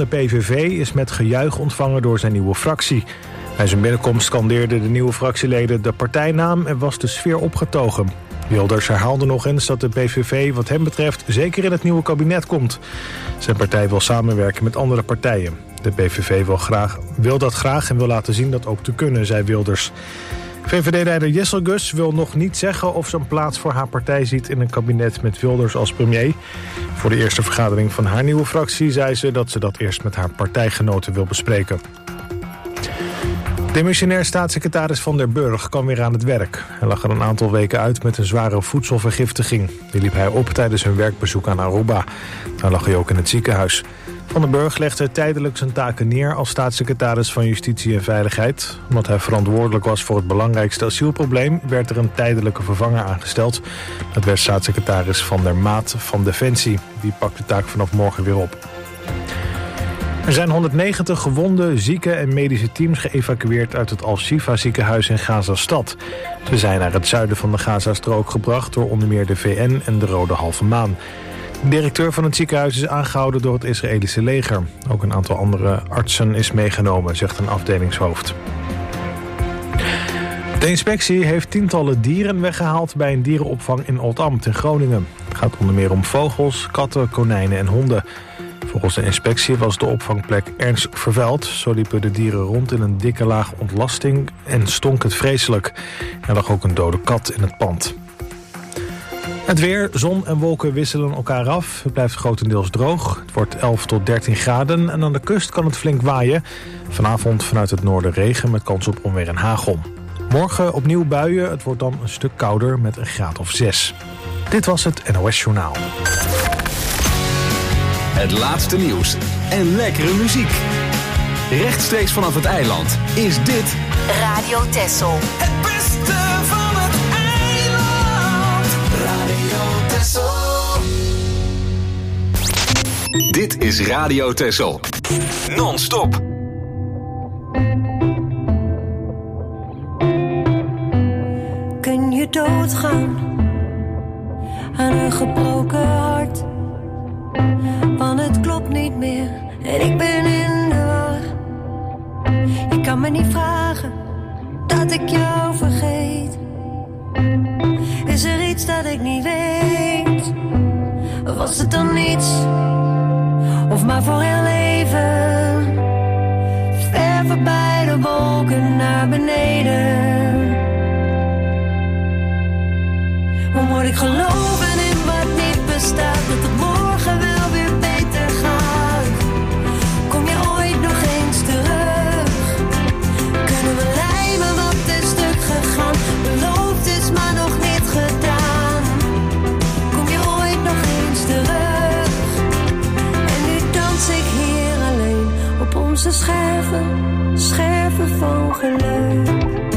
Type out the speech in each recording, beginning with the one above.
PVV is met gejuich ontvangen door zijn nieuwe fractie. Bij zijn binnenkomst scandeerden de nieuwe fractieleden de partijnaam en was de sfeer opgetogen. Wilders herhaalde nog eens dat de PVV wat hem betreft zeker in het nieuwe kabinet komt. Zijn partij wil samenwerken met andere partijen. De PVV wil dat graag en wil laten zien dat ook te kunnen, zei Wilders. VVD-leider Jessel Gus wil nog niet zeggen of ze een plaats voor haar partij ziet in een kabinet met Wilders als premier. Voor de eerste vergadering van haar nieuwe fractie zei ze dat eerst met haar partijgenoten wil bespreken. Demissionair staatssecretaris Van der Burg kwam weer aan het werk. Hij lag er een aantal weken uit met een zware voedselvergiftiging. Die liep hij op tijdens een werkbezoek aan Aruba. Daar lag hij ook in het ziekenhuis. Van den Burg legde tijdelijk zijn taken neer als staatssecretaris van Justitie en Veiligheid. Omdat hij verantwoordelijk was voor het belangrijkste asielprobleem, werd er een tijdelijke vervanger aangesteld. Dat werd staatssecretaris Van der Maat van Defensie. Die pakt de taak vanaf morgen weer op. Er zijn 190 gewonde, zieke en medische teams geëvacueerd uit het Al-Shifa ziekenhuis in Gaza-stad. Ze zijn naar het zuiden van de Gazastrook gebracht door onder meer de VN en de Rode Halve Maan. De directeur van het ziekenhuis is aangehouden door het Israëlische leger. Ook een aantal andere artsen is meegenomen, zegt een afdelingshoofd. De inspectie heeft tientallen dieren weggehaald bij een dierenopvang in Oldambt in Groningen. Het gaat onder meer om vogels, katten, konijnen en honden. Volgens de inspectie was de opvangplek ernstig vervuild. Zo liepen de dieren rond in een dikke laag ontlasting en stonk het vreselijk. Er lag ook een dode kat in het pand. Het weer, zon en wolken wisselen elkaar af. Het blijft grotendeels droog. Het wordt 11 tot 13 graden en aan de kust kan het flink waaien. Vanavond vanuit het noorden regen met kans op onweer en hagel. Morgen opnieuw buien. Het wordt dan een stuk kouder met een graad of 6. Dit was het NOS Journaal. Het laatste nieuws en lekkere muziek. Rechtstreeks vanaf het eiland is dit Radio Texel. Het beste van het eiland. Radio Texel. Dit is Radio Texel. Non-stop. Kun je doodgaan aan een gebroken hart? Want het klopt niet meer en ik ben in de war. Je kan me niet vragen dat ik jou vergeet. Is er iets dat ik niet weet? Was het dan niets? Of maar voor heel leven? Ver voorbij de wolken naar beneden. Hoe moet ik geloven in wat niet bestaat? Dat het morgen wel weer beter gaat. Kom je ooit nog eens terug? Kunnen we lijmen wat is stuk gegaan? Beloofd is maar nog niet gedaan. Kom je ooit nog eens terug? En nu dans ik hier alleen op onze scherven, scherven van geluk.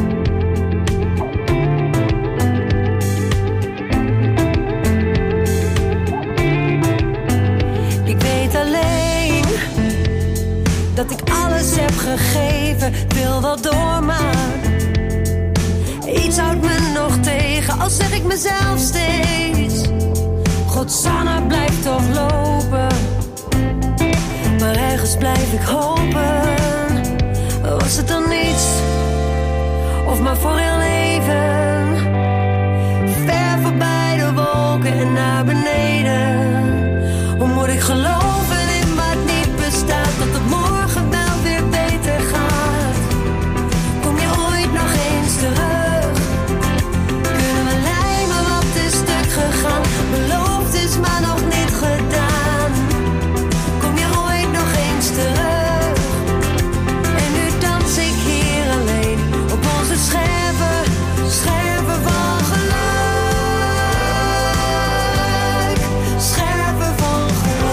Dat ik alles heb gegeven, wil wel door, maar iets houdt me nog tegen, al zeg ik mezelf steeds. Godsanna blijft toch lopen, maar ergens blijf ik hopen. Was het dan niets, of maar voor heel leven? Ver voorbij de wolken en naar beneden. Hoe moet ik geloven in wat niet bestaat? Dat het morgen wel weer beter gaat. Kom je ooit nog eens terug? Kunnen we lijmen wat is stuk gegaan? Beloofd is maar nog niet gedaan. Kom je ooit nog eens terug? En nu dans ik hier alleen op onze scherven, scherven van geluk. Scherven van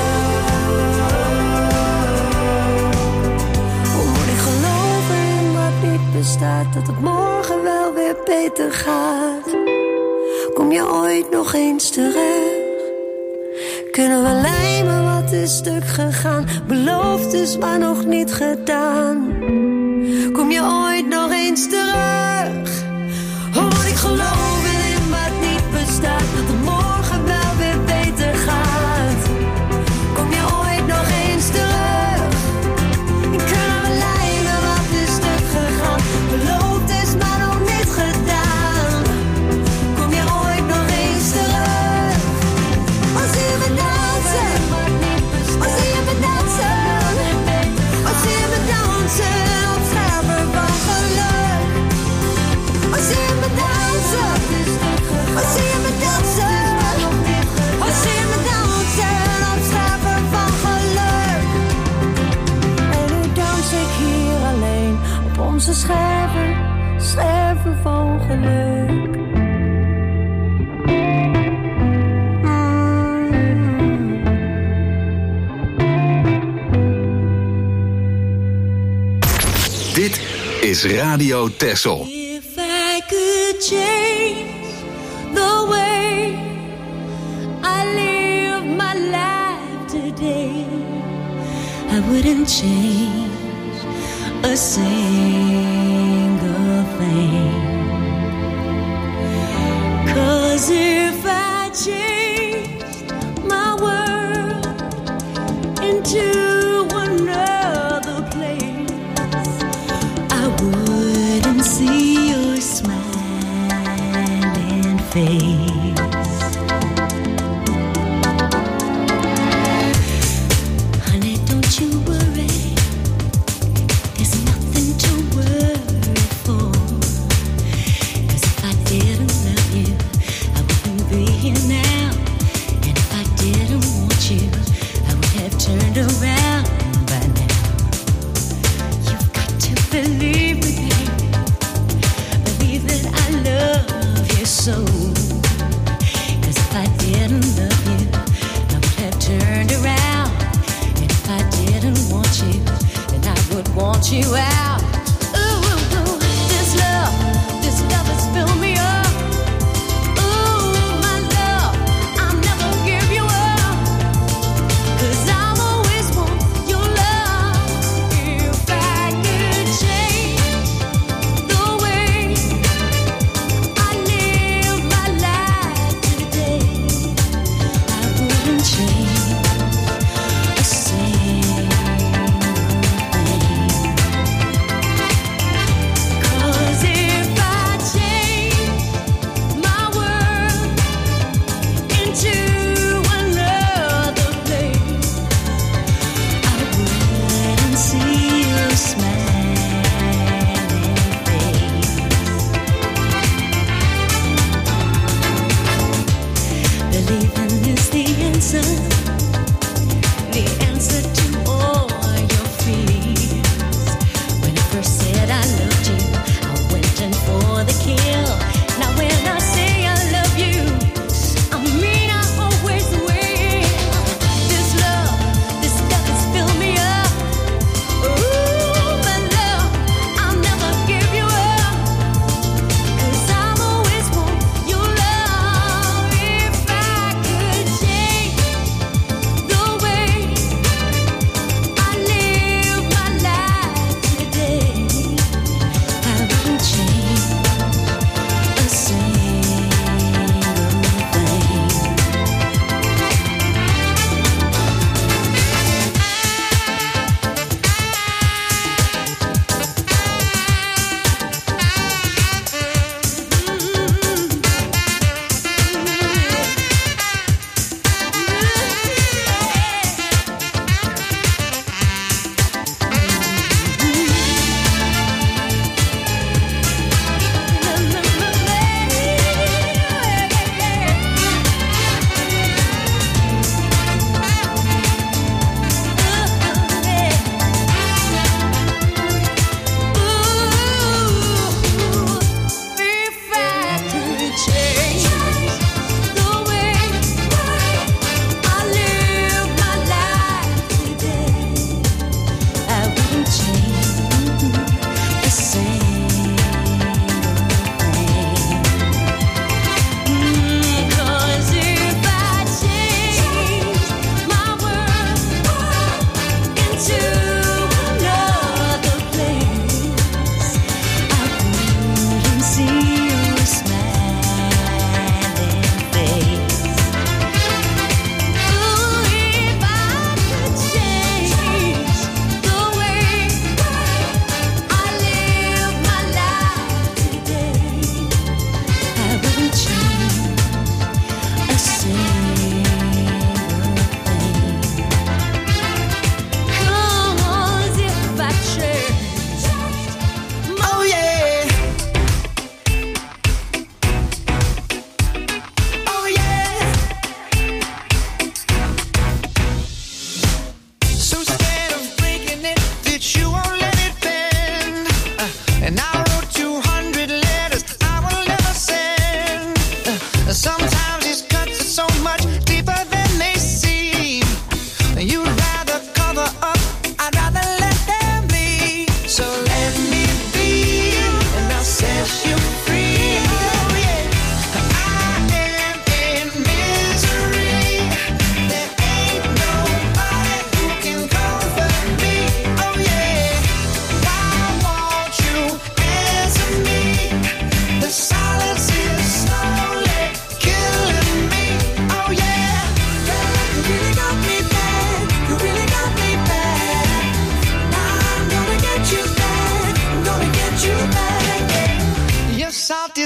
bestaat, dat het morgen wel weer beter gaat. Kom je ooit nog eens terug? Kunnen we lijmen wat is stuk gegaan? Beloofd is maar nog niet gedaan. Kom je ooit nog eens terug? Hoe moet ik geloven in wat niet bestaat? Dat het morgen wel weer beter gaat. Kom je ooit nog eens terug? Onze scherven van geluk. Dit is Radio Texel. If I could change the way I live my life today, I wouldn't change a single thing. 'Cause if I changed my world into another place, I wouldn't see your smiling face. Honey, don't you worry, there's nothing to worry for. 'Cause if I didn't love you, I wouldn't be here now. And if I didn't want you, I would have turned around by now. You've got to believe me, baby. Believe that I love you so. 'Cause if I didn't love you, I would have turned around. And if I didn't want you, then I would want you out. Ooh, this love has filled me up. Ooh, my love, I'll never give you up. 'Cause I'll always want your love. If I could change the way I live my life today, I wouldn't change a single thing.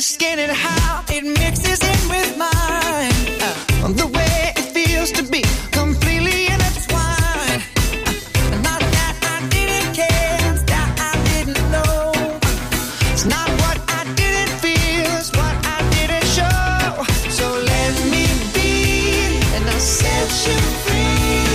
skin and how it mixes in with mine. The way it feels to be completely intertwined. Not that I didn't care, it's that I didn't know. It's not what I didn't feel, it's what I didn't show. So let me be, and I'll set you free.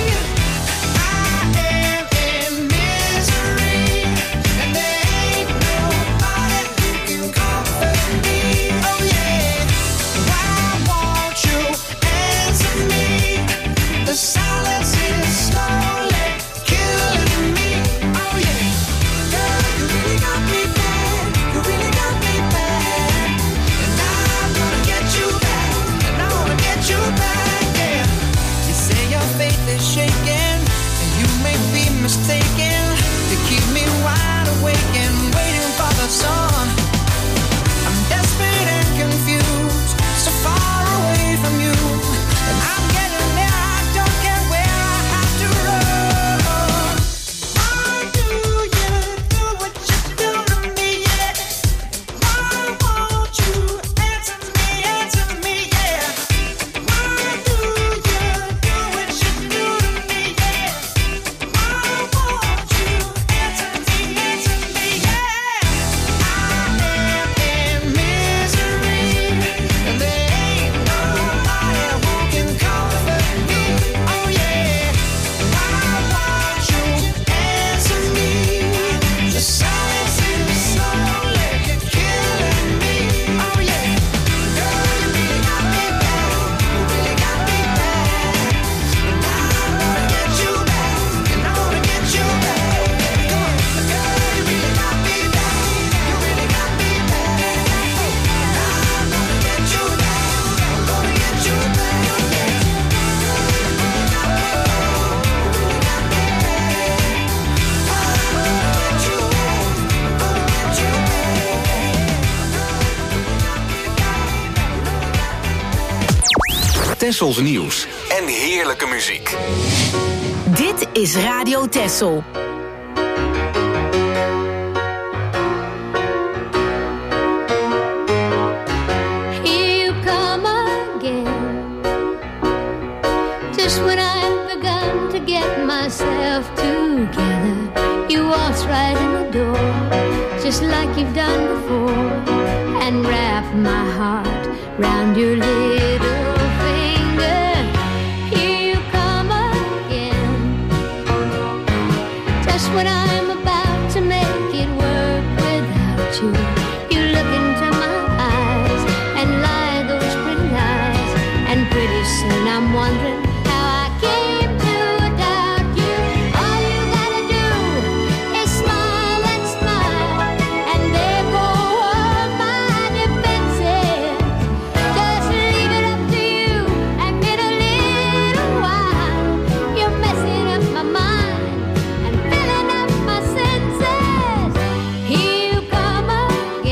I am in misery, and there ain't nobody who can comfort me. Oh yeah, why won't you answer me? The silence is slowly killing me. Oh yeah, girl, you really got me bad. You really got me bad, and I'm gonna get you back, and I wanna get you back. Yeah, you say your faith is shaking, and you may be mistaken to keep me wide awake and waiting for the sun. I'm desperate and confused, so far away from you, and I'm getting there. I don't care where I have to run. Why do you do what you do to me? Yeah. Why won't you answer me? Yeah. Why do you do what you do to me? Yeah. Why won't you answer me? Yeah. I am in misery, and there ain't nobody who can comfort me. Oh yeah, why won't you answer me? The silence is slowly killing me. Oh yeah, girl, you really got me bad. You really got me bad. And I wanna get you back, and I wanna get you back. Come on, girl, you really got me bad. You really got me bad. And I'm gonna get you back. I'm gonna get you back. Yeah. Tessels nieuws en heerlijke muziek. Dit is Radio Tessel. Here you come again. Just when I've begun to get myself together, you waltz right in the door, just like you've done before, and wrap my heart round your little finger. Here you come again. Just when I'm about to make it work without you, you look into my eyes and lie those pretty lies, and pretty soon I'm wondering how I came to doubt you. All you gotta do is smile and smile, and there go all my defenses. Just leave it up to you, and in a little while you're messing up my mind and filling up my senses. Here you come again.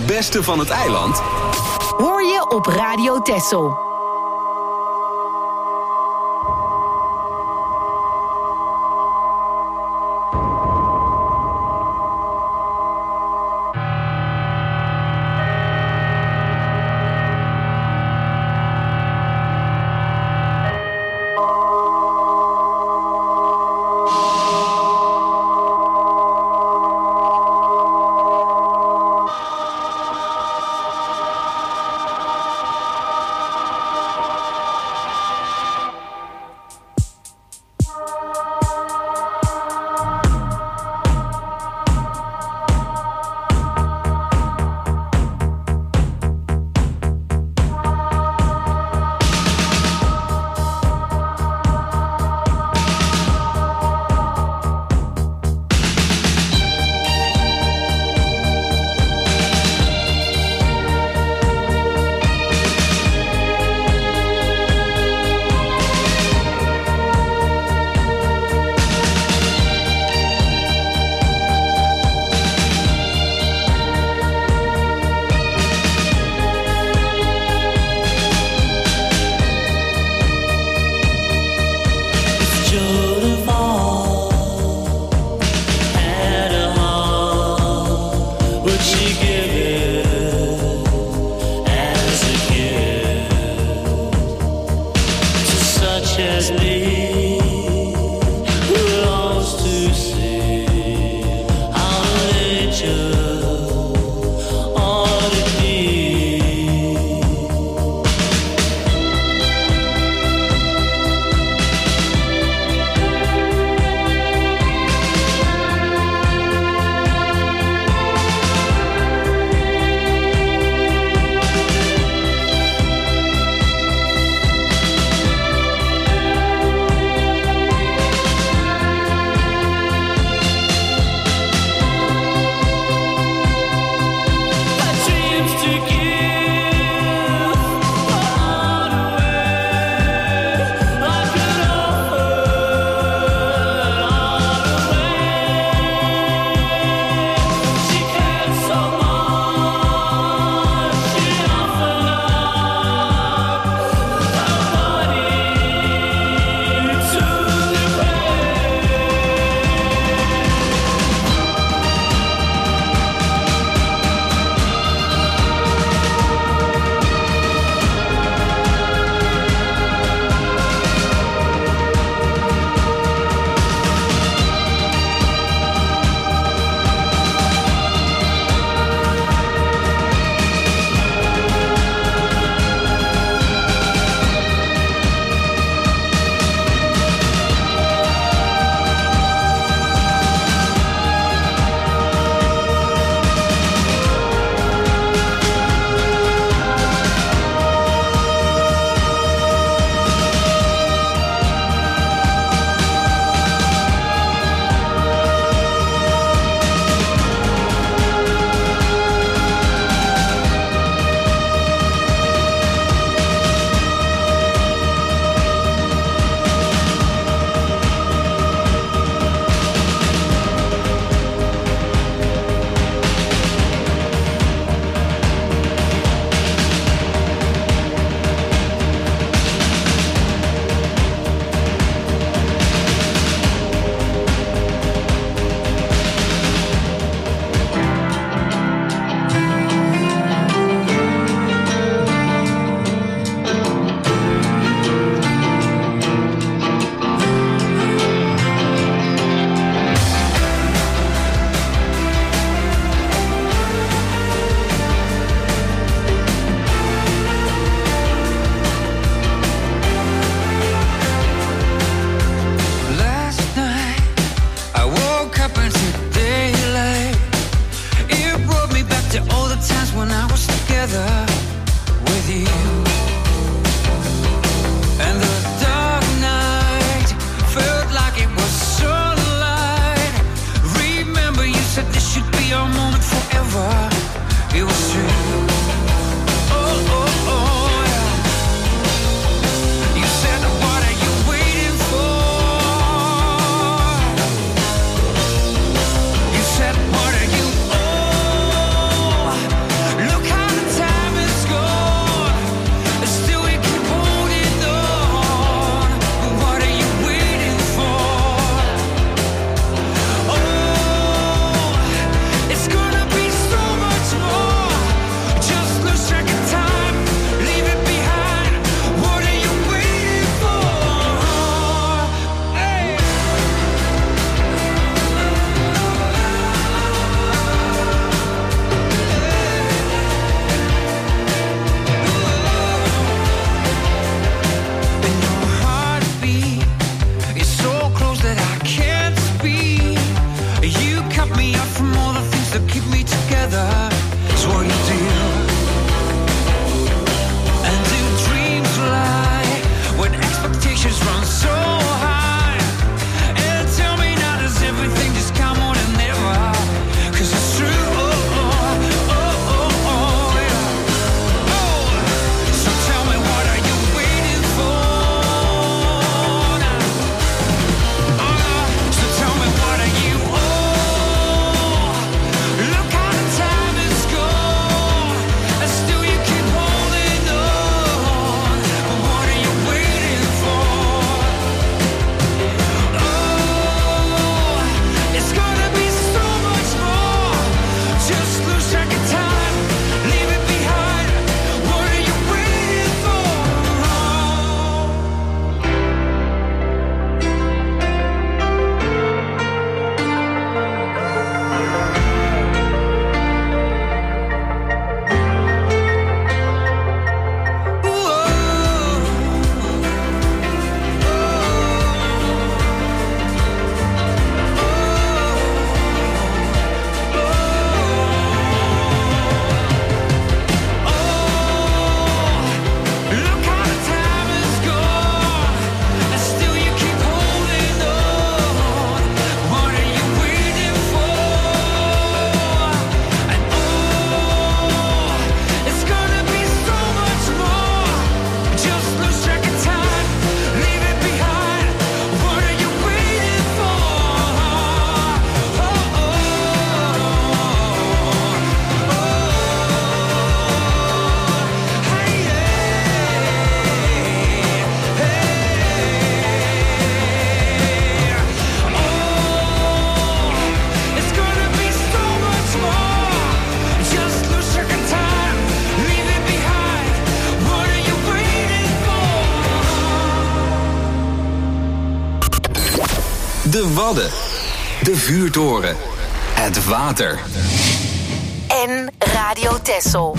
beste van het eiland Hoor je op Radio Texel. De Wadden. De vuurtoren. Het water. En Radio Texel.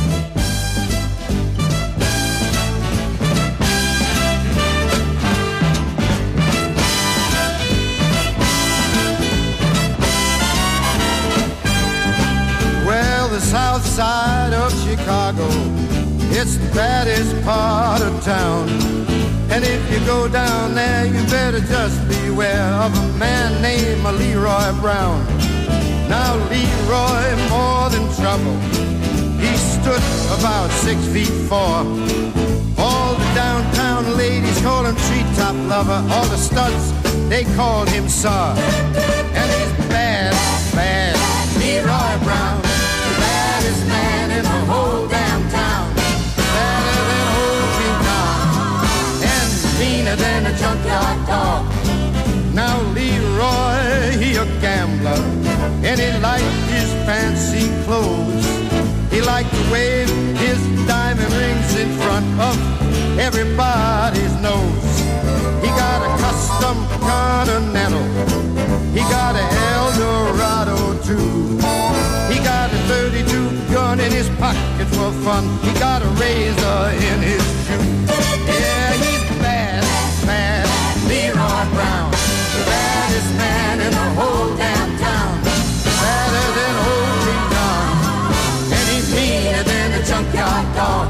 Well, the south side of Chicago, it's the baddest part of town. And if you go down there, you better just beware of a man named Leroy Brown. Now Leroy, more than trouble, he stood about 6'4". All the downtown ladies call him treetop lover. All the studs, they called him Sir. And he's bad, bad, Leroy Brown, the baddest man in the whole damn town. Badder than old King Kong, and meaner than a junkyard dog. Now Leroy, he a gambler, and he liked his fancy clothes. He liked to wave his diamond rings in front of everybody's nose. He got a custom Continental, he got a Eldorado too. He got a 32 gun in his pocket for fun. He got a razor in his shoe. Yeah, he's bad, bad, Leroy Brown, the baddest man in the whole damn town. Badder than old King Kong, and he's meaner than a junkyard dog.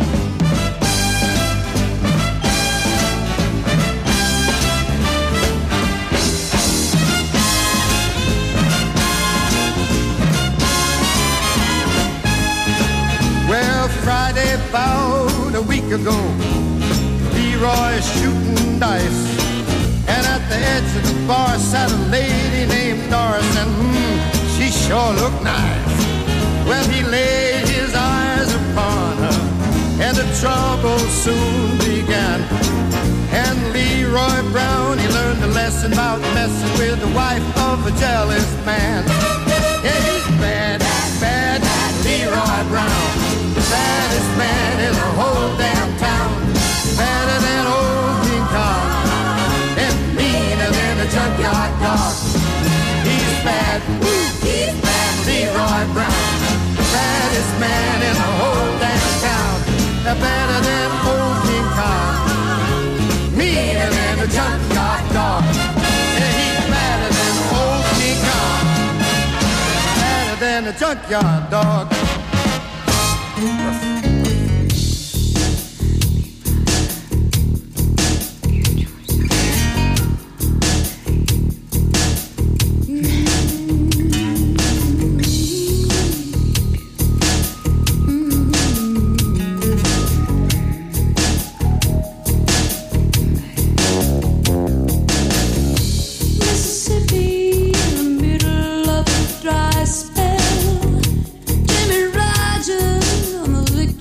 Well, Friday about a week ago, Leroy's shooting dice, and at the edge of the bar sat a lady named Doris, and she sure looked nice. Well, he laid his eyes upon her, and the trouble soon began. And Leroy Brown, he learned a lesson about messing with the wife of a jealous man. Yeah, he's bad, bad, Leroy Brown, the baddest man in the whole damn town. Badder than old King Kong, and meaner than a junkyard dog. He's bad, Leroy Brown, the baddest man in the whole damn town. Better than old King Kong, meaner than a junkyard dog. Yeah, he's better than old King Kong, better than a junkyard dog. Dry spell, Jimmy Rogers on the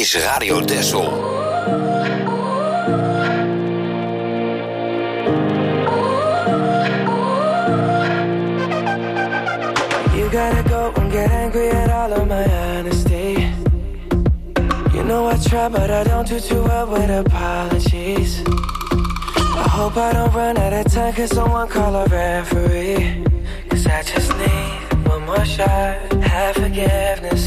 is Radio Texel. You gotta go and get angry at all of my honesty. You know I try, but I don't do too well with apologies. I hope I don't run out of time, cause someone call a referee. Cause I just need one more shot, have forgiveness.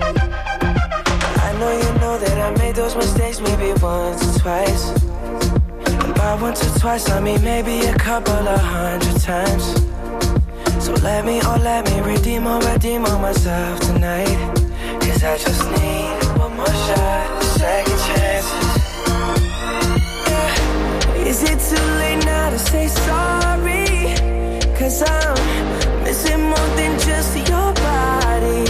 I know you know that I made those mistakes maybe once or twice. And by once or twice I mean maybe a couple of 100 times. So let me redeem on myself tonight. Cause I just need one more shot, second chances. Yeah. Is it too late now to say sorry? Cause I'm missing more than just your body.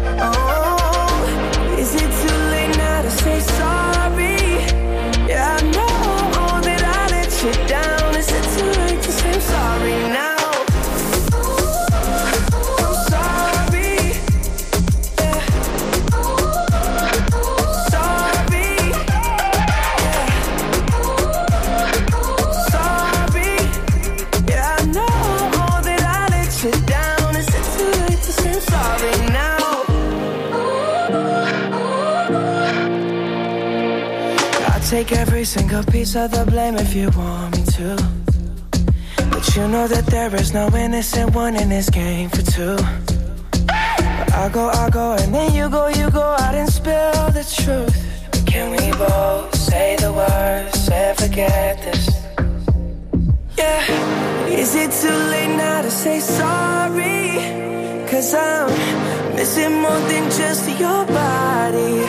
Oh, is it too late now to say sorry? Yeah, I know that I let you down. Is it too late to say I'm sorry now? Take every single piece of the blame if you want me to. But you know that there is no innocent one in this game for two. But I go, and then you go out and spill the truth. But can we both say the words and forget this? Yeah, is it too late now to say sorry? Cause I'm missing more than just your body.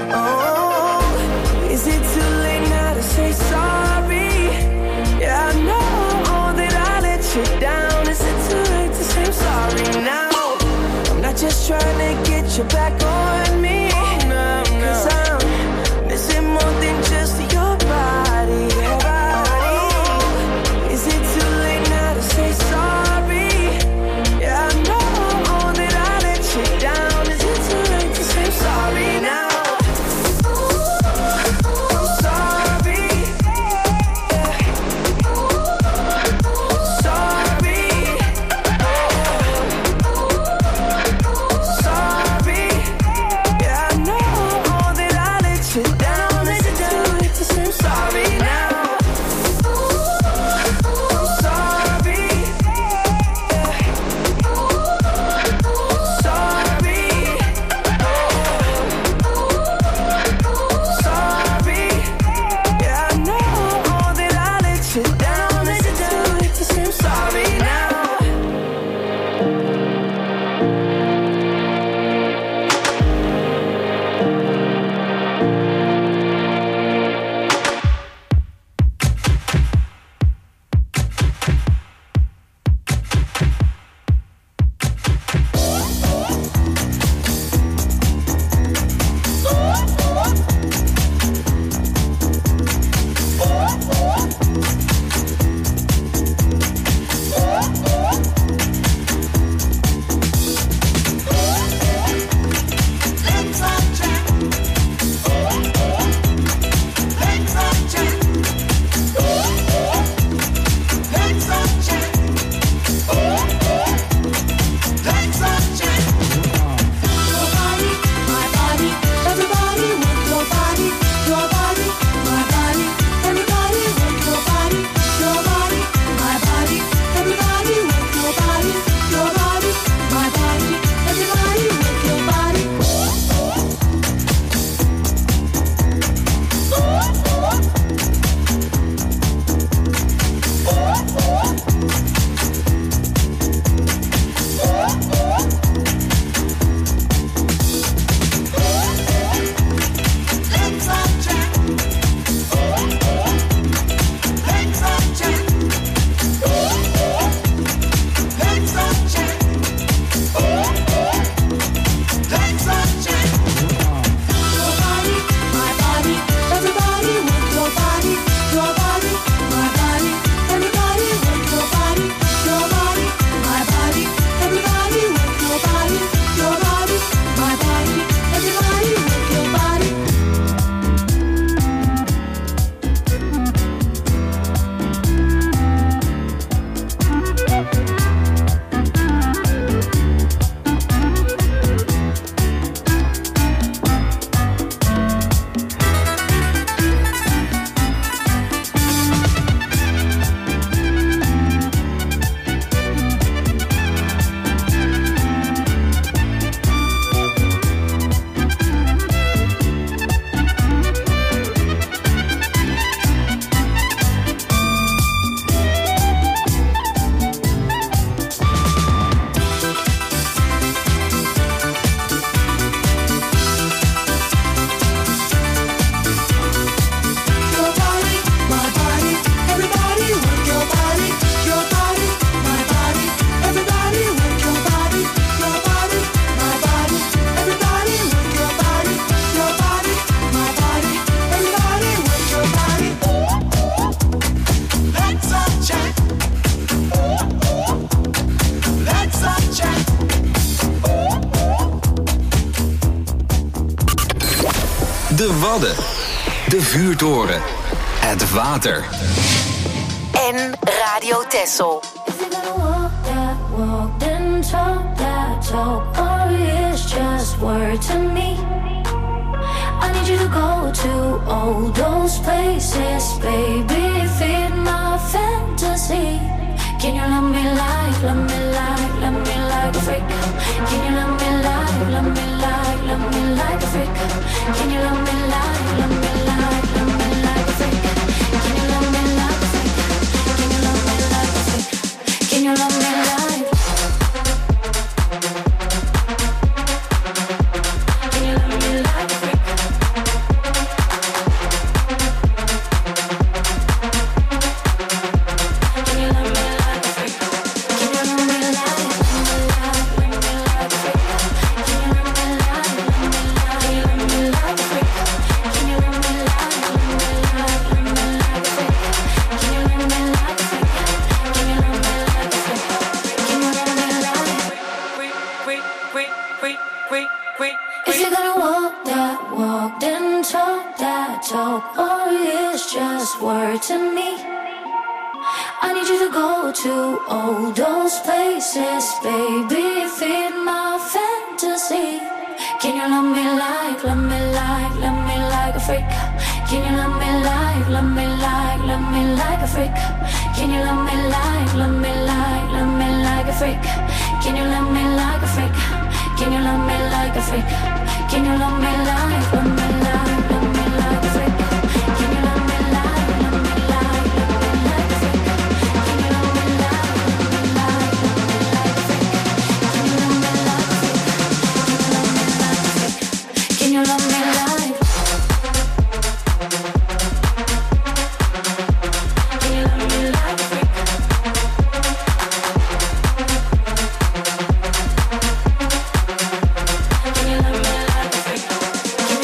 Oh, is it too late now to say sorry? Yeah, I know that I let you down. Is it too late to say I'm sorry now? I'm not just trying to get you back on me. Cause I'm missing more than just your body. Oh, is it too late now to say sorry? Yeah, I know that I let you down. Is it too late to say I'm sorry now? De Wadden. De vuurtoren. Het water. En Radio Texel. If you're gonna walk that walk, then talk that talk, or it's just word to me. I need you to go to all those places, baby, feed my fantasy. Can you love me like, love me like, love me like a freak? Can you love me like, love me like, love me like a freak? Can you love me like, love me like, love me like a freak? Can you love me like a freak? Can you love me like a freak? Can you love me like? Can you love me like a freak? Can you love me like a freak? Can you love me like, love me like a freak? Can you love me like, love me like a freak? Can you love me like, love me like a freak? Can you love me like a freak? Can you love me like a freak? Can you love me like? If you're gonna walk that walk, then talk that talk, or it's just word to me. I need you to go to all those places, baby, feed my fantasy. Can you love me like, love me like, love me like a freak? Can you love me like, love me like, love me like a freak? Can you love me like, love me like, love me like a freak? Can you love me like a freak? Can you love me like a freak? Can you love me like, love me like, love me like a freak? Can you love me like, love me like, love me like a freak? Can you love me like, love me like, love me like a freak? Can you love me like a freak? Can you love me like? Can you love me like a freak? Can you love me like a freak? Can you love me like a freak? Can you love me like a freak? Can you love me like a freak? Can you love me like a freak? Can you love me like a freak? Can you love me like a freak? Can you love me like a freak? Can you love me like a freak? Can you love me like a freak? Can you love me like a freak? Can you love me like a freak?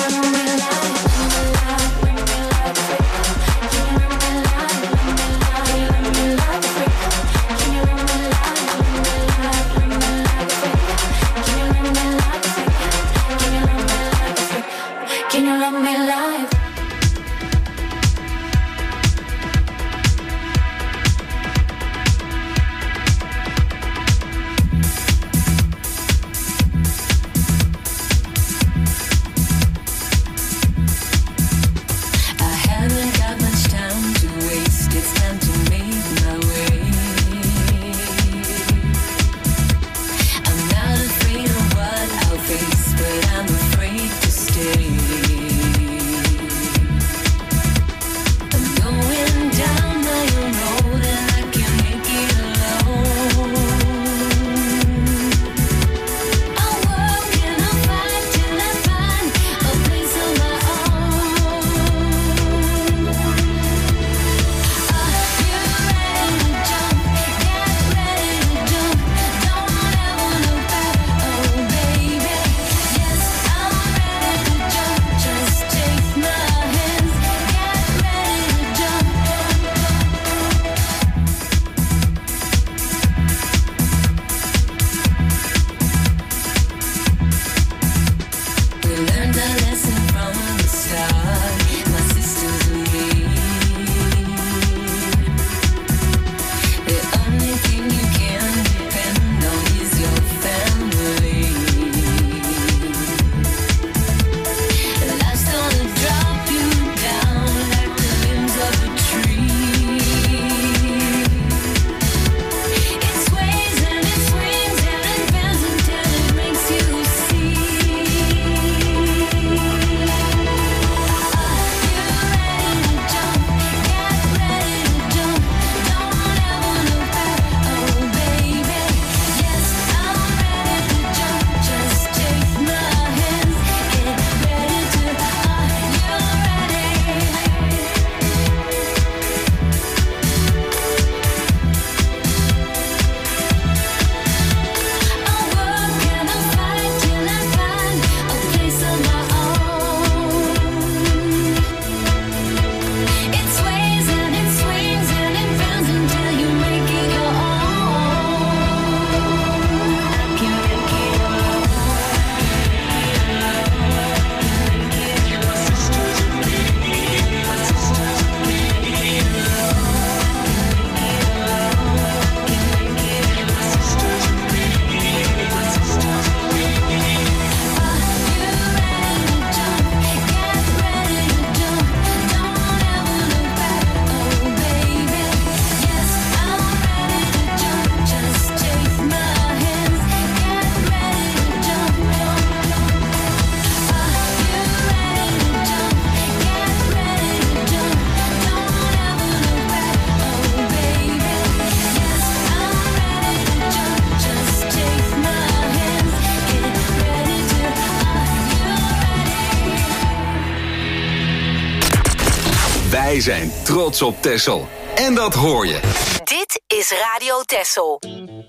Wij zijn trots op Texel. En dat hoor je. Dit is Radio Texel.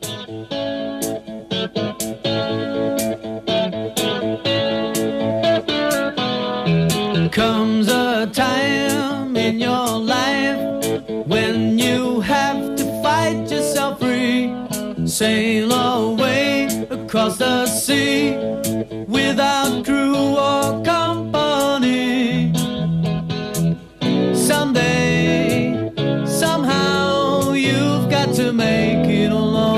Comes a time in your life when you have to fight yourself free, sail away across the sea without crew or company. Someday, somehow, you've got to make it alone.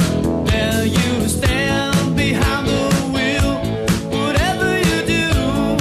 There you stand behind the wheel. Whatever you do,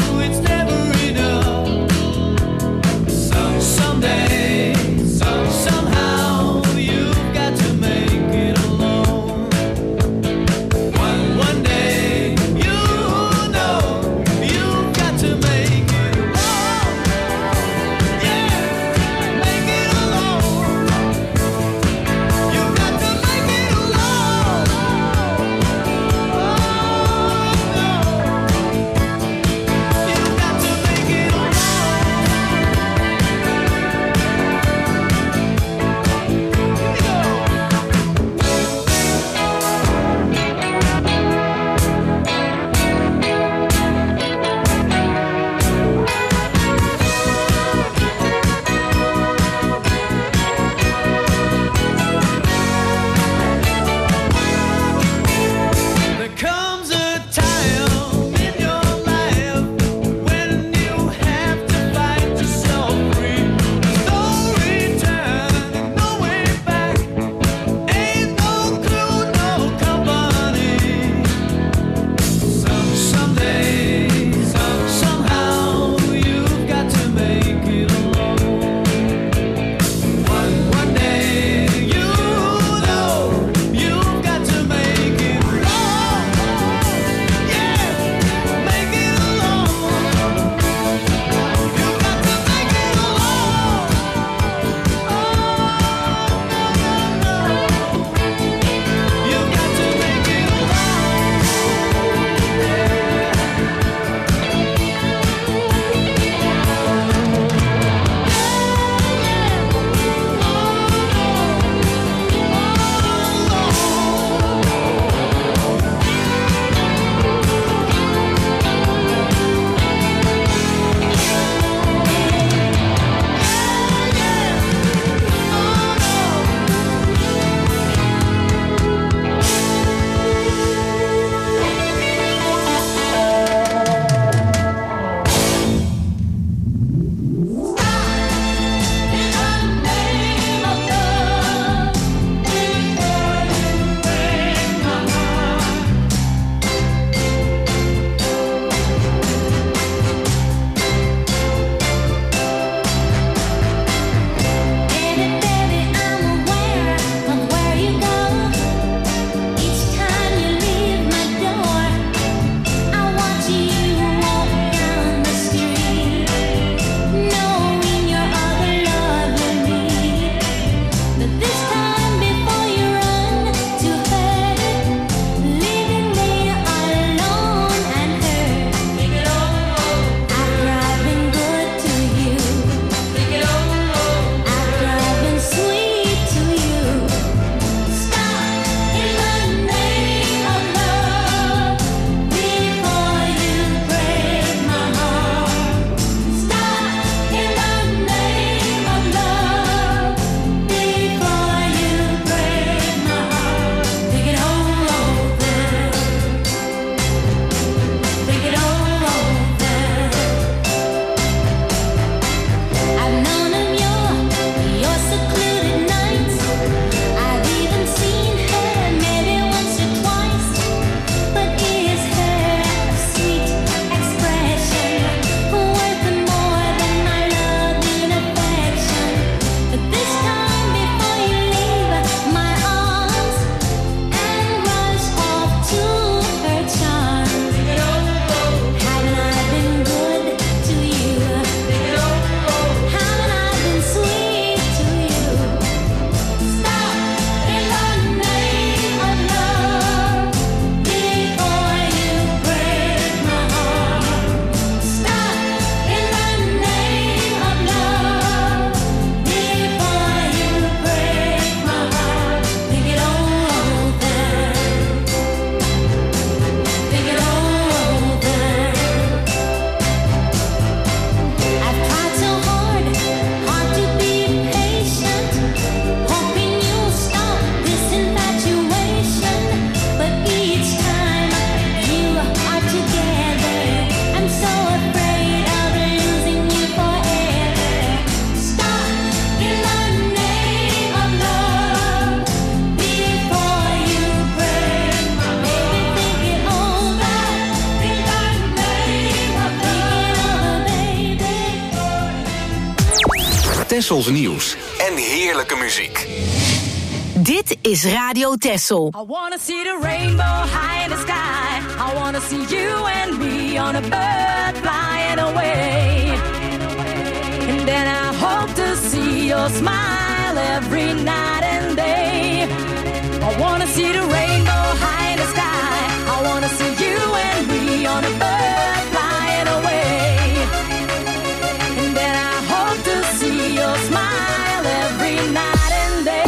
Tessels nieuws en heerlijke muziek. Dit is Radio Tessel. I wanna see the rainbow high in the sky. I wanna see you and me on a bird flying away. And then I hope to see your smile every night and day. I wanna see the rainbow high in the sky. I wanna see you and me on a bird flying away. And then I hope to see your smile every night and day.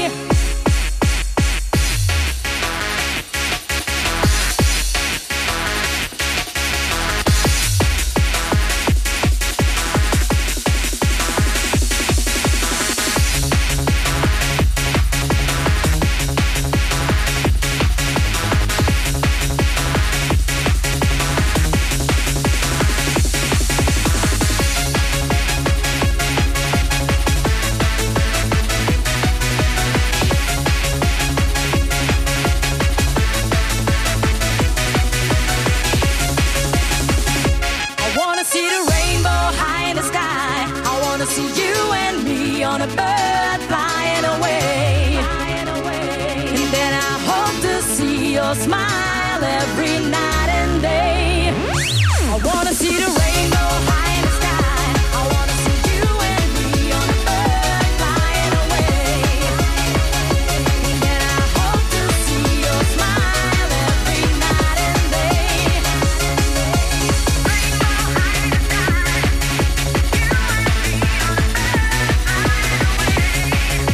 Smile every night and day. I wanna see the rainbow high in the sky. I wanna see you and me on a bird flying away. And I hope to see your smile every night and day. Rainbow high in the sky. You and me on a bird flying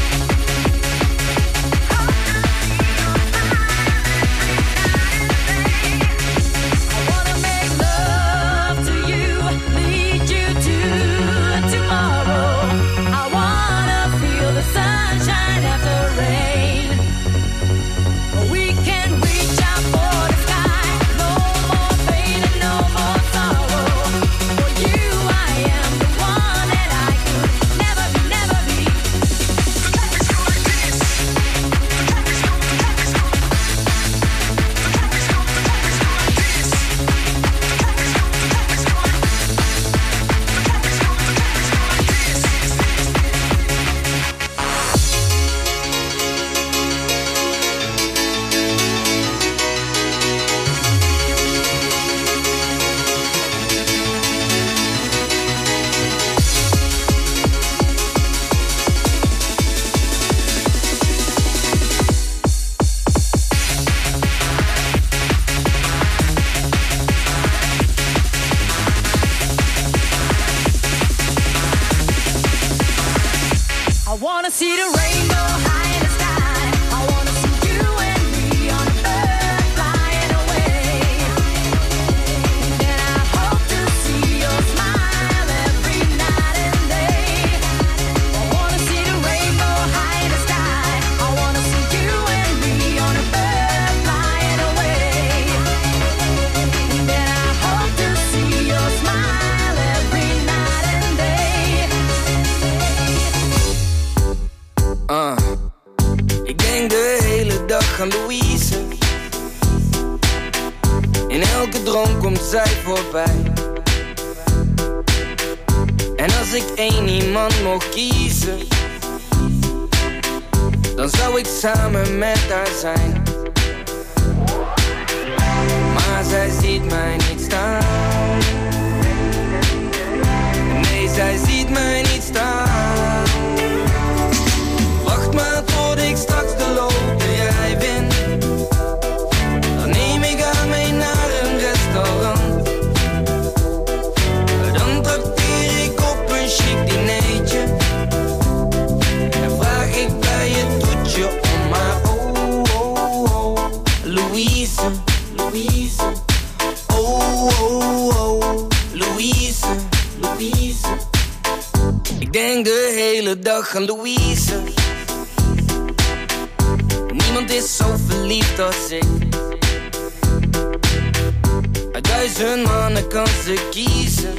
aan Louise. In elke droom komt zij voorbij. En als ik één iemand mocht kiezen, dan zou ik samen met haar zijn. Maar zij ziet mij niet staan. Nee, zij ziet mij niet staan. Wacht maar tot ik straks de loterij win. Dan neem ik haar mee naar een restaurant. Dan trakteer ik op een chic dinertje. En vraag ik bij het toetje om haar. Oh, oh, oh, Louise, Louise. Oh, oh, oh, Louise, Louise. Ik denk de hele dag aan Louise. Niemand is zo verliefd als ik. Uit 1000 mannen kan ze kiezen.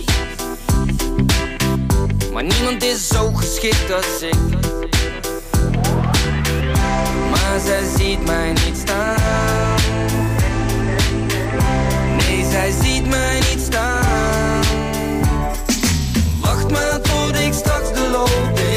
Maar niemand is zo geschikt als ik. Maar zij ziet mij niet staan. Nee, zij ziet mij niet staan. Wacht maar tot ik straks de loterij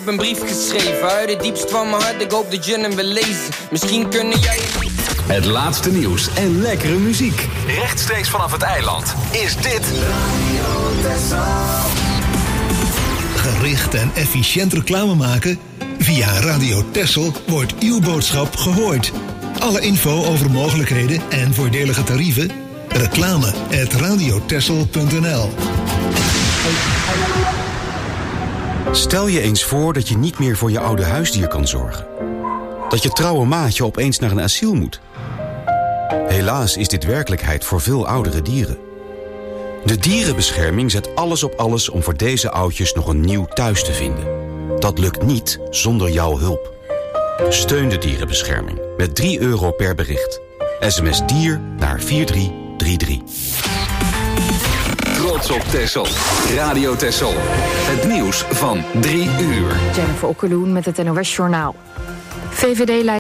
een brief geschreven uit het diepst van mijn hart. Ik hoop dat je hem wil lezen. Misschien kunnen jij... Het laatste nieuws en lekkere muziek. Rechtstreeks vanaf het eiland is dit... Gericht en efficiënt reclame maken? Via Radio Texel wordt uw boodschap gehoord. Alle info over mogelijkheden en voordelige tarieven? reclame@radiotexel.nl. Stel je eens voor dat je niet meer voor je oude huisdier kan zorgen. Dat je trouwe maatje opeens naar een asiel moet. Helaas is dit werkelijkheid voor veel oudere dieren. De dierenbescherming zet alles op alles om voor deze oudjes nog een nieuw thuis te vinden. Dat lukt niet zonder jouw hulp. Steun de dierenbescherming met €3 per bericht. SMS dier naar 4333. Trots op Texel. Radio Texel. Het nieuws van 3 uur. Jennifer Okkeloen met het NOS Journaal. VVD-leider